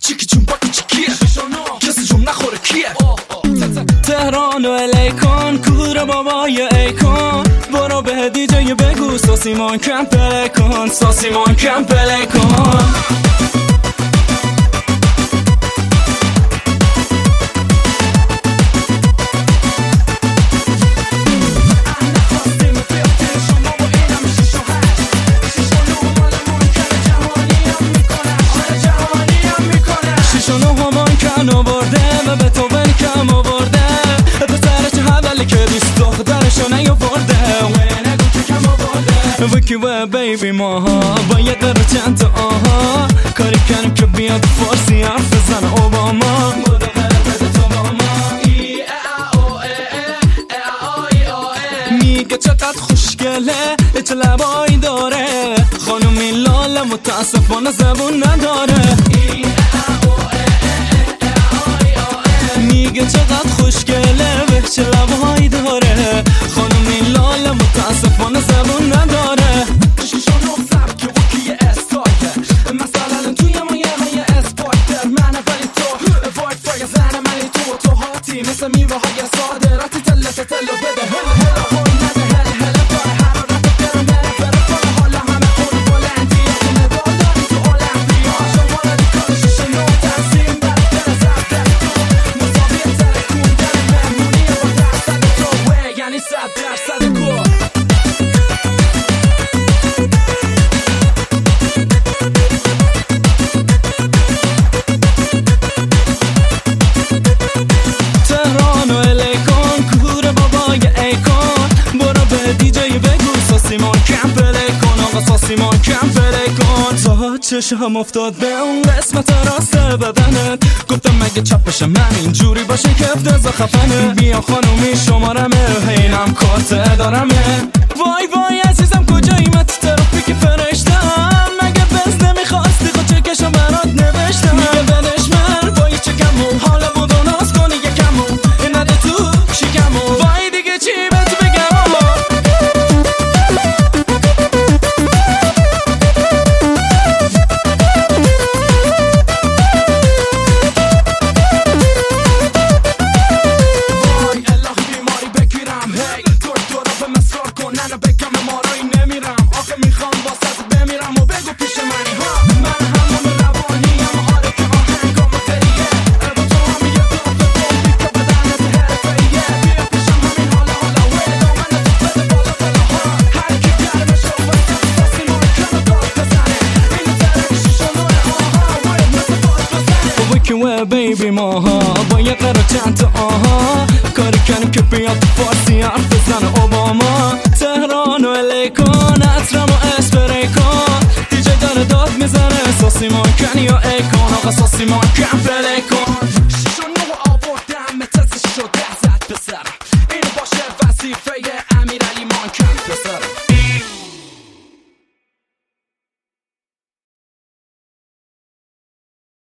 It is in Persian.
چیکی چون باکی چیکیه کسی جون نخوره کیه تهران و الیکن کور بابای ایکن برو به دیجه بگو ساسیمان کم پلی کن ساسیمان کم پلی کن آورده و به تو ولکم آورده پسر چه حوالی که دوست دخترشو نیاورده نگو که کم آورده وکی و بیبی ماها با یه قرار چند تا آها کاری کنیم که بیاد فارسی حرف بزن اوباما بوده بده تو با ما میگه چقدر خوشگله چه لبایی داره خانومی لاله متاسفانه زبون نداره میگه چقدر خوشگله به چه لبهایی داره خانومی لاله متاسفانه زبون نداره شیشون رو سبک و کیه استایل مثلا توی مایه اسپایتر منه ولی تو وایت فای زنه منی تو هاتی مثل میوه های صادراتی تلت تلو بده هلا خوی نده هلا باره حرارت برم بره کنه حالا همه خود بلندی یه مدال داری تو المپیا شما ردیکال شیشه نو تنظیم برای زبده یعنی 100% گل تهران و الیکن کور بابای ایکن برو به دیجی بگو ساسیمان کم پلی کن آقا ساسیمان کم پلی کن تا چشم افتاد به اون قسمت راست بدنت گفتم مگه چپش من اینجوری باشه که افتضا خفنه بیا خانومی شمارمه هینم کارت دارمه وای وای عزیزم کجایی من تو ترافیک فرشتم مگه بز نمیخواستی خود چکشو برات نوشتم میگه بدش من وای چکمون حالا بود و ناز کنی یکمون نده تو شکمون وای دیگه چی بهت بگم بیبی ماها با یه قرار چند تا آها کاری کنیم که بیاد تو فارسی حرف بزن اوباما تهران و الیکن عطرم و اسپری کن دیجی داره داد میزنه ساسیمان کن یا ایکن آقا ساسیمان کم پلی کن